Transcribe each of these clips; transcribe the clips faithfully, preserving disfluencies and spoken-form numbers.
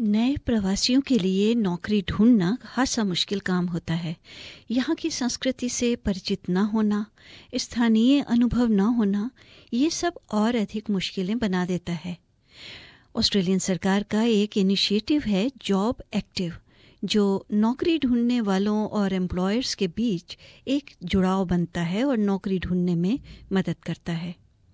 नए प्रवासियों के लिए नौकरी ढूंढना खासा मुश्किल काम होता है। यहाँ की संस्कृति से परिचित न होना, स्थानीय अनुभव न होना, ये सब और अधिक मुश्किलें बना देता है। ऑस्ट्रेलियन सरकार का एक इनिशिएटिव है जॉब एक्टिव, जो नौकरी ढूंढने वालों और एम्प्लॉयर्स के बीच एक जुड़ाव बनता है और नौकरी ढूंढने में मदद करता है।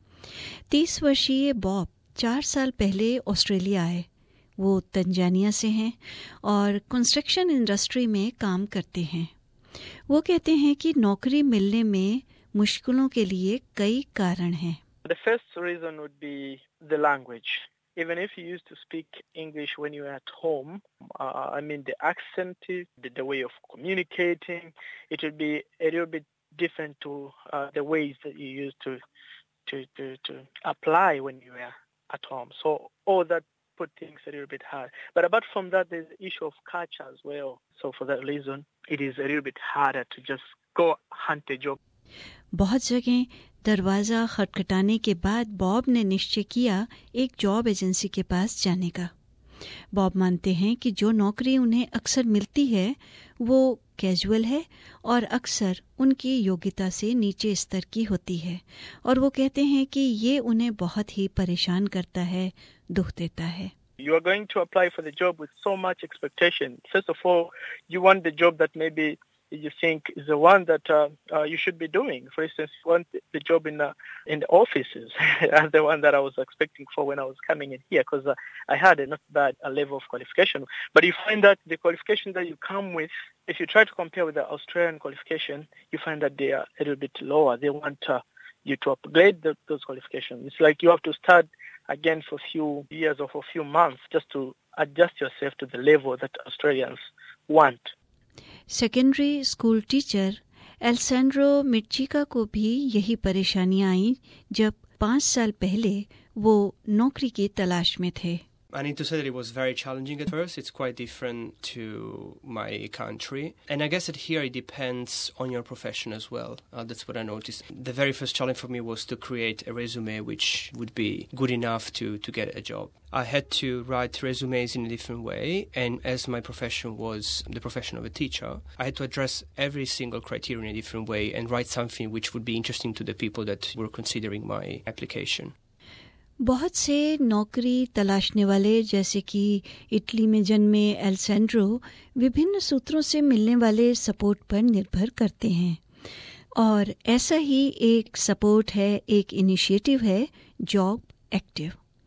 तीस वर्षीय बॉब चार साल पहले ऑस्ट्रेलिया आए। वो तंजानिया से हैं और कंस्ट्रक्शन इंडस्ट्री में काम करते हैं। वो कहते हैं कि नौकरी मिलने में मुश्किलों के लिए कई कारण हैं। The first reason would be the language. Even if you used to speak English when you were at home, uh, I mean the accent, the, the way of communicating, it would be a little bit different to uh, the ways that you used to, to, to, to apply when you were at home. So all that put things a little bit hard. But apart from that, there's the issue of culture as well. So for that reason, it is a little bit harder to just go hunt a job. बहुत जगह दरवाज़ा खटखटाने के बाद Bob ने निश्चय किया एक job agency के पास जाने का। बॉब मानते हैं कि जो नौकरी उन्हें अक्सर मिलती है वो कैजुअल है और अक्सर उनकी योग्यता से नीचे स्तर की होती है, और वो कहते हैं कि ये उन्हें बहुत ही परेशान करता है, दुख देता है। You are going to apply for the job with so much expectation. First of all, you want the job that maybe you think is the one that uh, uh, you should be doing. For instance, you want the job in the, in the offices, as the one that I was expecting for when I was coming in here, because uh, I had a not bad a level of qualification. But you find that the qualification that you come with, if you try to compare with the Australian qualification, you find that they are a little bit lower. They want uh, you to upgrade the, those qualifications. It's like you have to start again for a few years or for a few months just to adjust yourself to the level that Australians want. Secondary school teacher Alessandro Mercieca को भी यही परेशानियां आईं जब पाँच साल पहले वो नौकरी की तलाश में थे। I need to say that it was very challenging at first. It's quite different to my country. And I guess that here it depends on your profession as well. Uh, that's what I noticed. The very first challenge for me was to create a resume which would be good enough to, to get a job. I had to write resumes in a different way, and as my profession was the profession of a teacher, I had to address every single criteria in a different way and write something which would be interesting to the people that were considering my application. बहुत से नौकरी तलाशने वाले जैसे कि Italy में जन्मे एल्सेंड्रो विभिन्न सूत्रों से मिलने वाले सपोर्ट पर निर्भर करते हैं, और ऐसा ही एक सपोर्ट है, एक इनिशिएटिव है जॉब एक्टिव।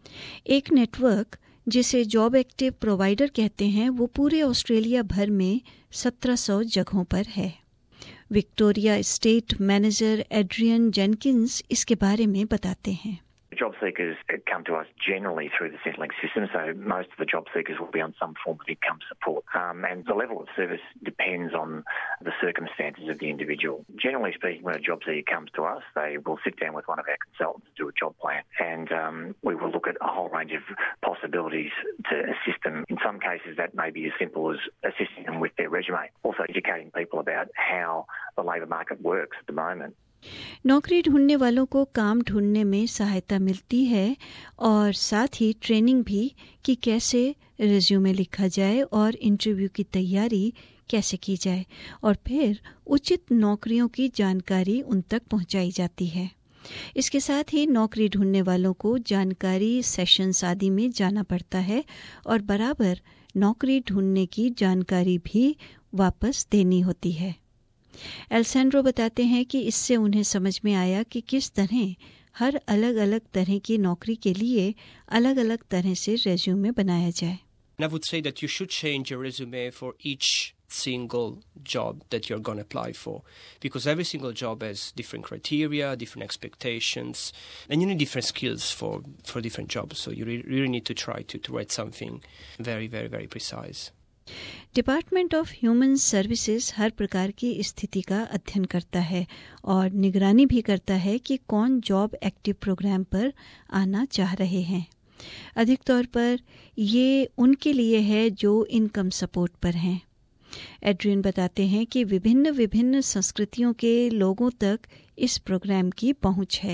एक नेटवर्क जिसे जॉब एक्टिव प्रोवाइडर कहते हैं वो पूरे ऑस्ट्रेलिया भर में सत्रह सौ जगहों पर है। Victoria state manager Adrian Jenkins इसके बारे में बताते हैं। Job seekers come to us generally through the Centrelink system, so most of the job seekers will be on some form of income support. Um, and the level of service depends on the circumstances of the individual. Generally speaking, when a job seeker comes to us, they will sit down with one of our consultants to do a job plan, and um, we will look at a whole range of possibilities to assist them. In some cases, that may be as simple as assisting them with their resume, also educating people about how the labour market works at the moment. नौकरी ढूंढने वालों को काम ढूंढने में सहायता मिलती है और साथ ही ट्रेनिंग भी कि कैसे रिज्यूमे लिखा जाए और इंटरव्यू की तैयारी कैसे की जाए, और फिर उचित नौकरियों की जानकारी उन तक पहुंचाई जाती है। इसके साथ ही नौकरी ढूंढने वालों को जानकारी सेशंस आदि में जाना पड़ता है और बराबर नौकरी ढूंढने की जानकारी भी वापस देनी होती है। एल्सेंड्रो बताते हैं कि इससे उन्हें समझ में आया कि किस तरह हर अलग अलग तरह की नौकरी के लिए अलग अलग तरह से रेज्यूमे बनाया जाए। And I would say that you should change your resume for each single job that you're going to apply for, because every single job has different criteria, different expectations, and you need different skills for, for different jobs. So you really, really need to try to, to write something very, very, very precise. Department of Human Services हर प्रकार की स्थिति का अध्ययन करता है और निगरानी भी करता है कि कौन जॉब एक्टिव प्रोग्राम पर आना चाह रहे हैं। अधिक तौर पर ये उनके लिए है जो इनकम सपोर्ट पर हैं। एड्रियन बताते हैं कि विभिन्न विभिन्न संस्कृतियों के लोगों तक इस प्रोग्राम की पहुंच है।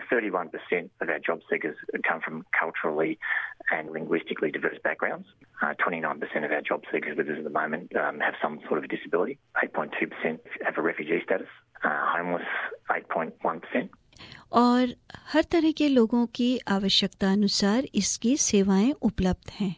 thirty-one percent of our job seekers come from culturally and linguistically diverse backgrounds. Uh, twenty-nine percent of our job seekers with us at the moment um, have some sort of a disability. eight point two percent have a refugee status. Uh, homeless, eight point one percent. और हर तरह के लोगों की आवश्यकता अनुसार इसकी सेवाएं उपलब्ध हैं।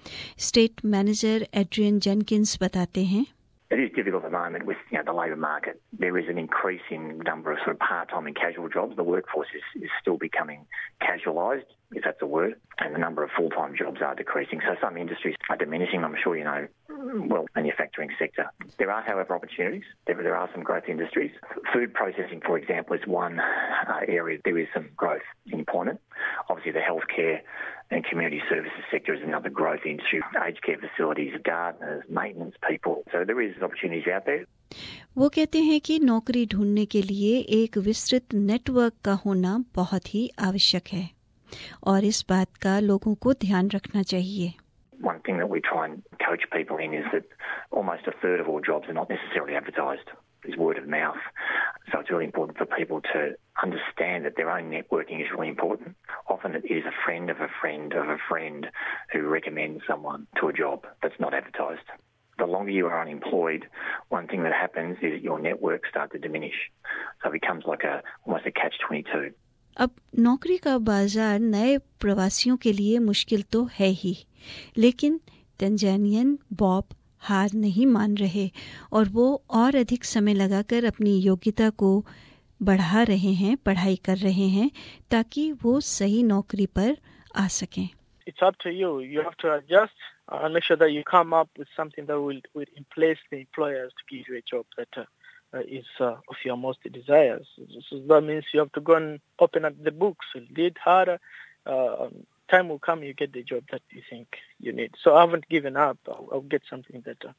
स्टेट मैनेजर एड्रियन जेनकिंस बताते हैं, It is difficult at the moment with you know, the labour market. There is an increasing number of sort of part-time and casual jobs. The workforce is, is still becoming casualised, if that's a word, and the number of full-time jobs are decreasing. So some industries are diminishing. I'm sure you know, well, manufacturing sector. There are, however, opportunities. There, there are some growth industries. Food processing, for example, is one uh, area there is some growth in employment. Obviously, the healthcare and community services sector is another growth industry. Aged care facilities, gardeners, maintenance people. So there is opportunities out there. वो कहते हैं कि नौकरी ढूंढने के लिए एक विस्तृत नेटवर्क का होना बहुत ही आवश्यक है और इस बात का लोगों को ध्यान रखना चाहिए। One thing that we try and coach people in is that almost a third of all jobs are not necessarily advertised. It's word of mouth. So it's really important for people to understand that their own networking is really important. Often it is a friend of a friend of a friend who recommends someone to a job that's not advertised. The longer you are unemployed, one thing that happens is your networks start to diminish. So it becomes like a almost a catch twenty-two. अब नौकरी का बाजार नए प्रवासियों के लिए मुश्किल तो है ही, लेकिन तंजानियन बॉब हार नहीं मान रहे और वो और अधिक समय लगाकर अपनी योग्यता को बढ़ा रहे हैं, पढ़ाई कर रहे हैं ताकि वो सही नौकरी पर आ सकें। It's up to you. You have to adjust and make sure that you come up with something that will, will place the employers to give you a job that uh, uh, is uh, of your most desires. So that means you have to go and open up the books, read harder. Uh, time will come, you get the job that you think you need. So I haven't given up. I'll, I'll get something better.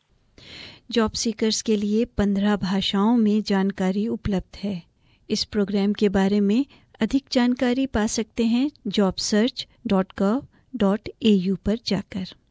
Job seekers के लिए पंद्रह भाषाओं में जानकारी उपलब्ध है। इस programme के बारे में अधिक जानकारी पा सकते हैं job search dot gov dot A U पर जाकर।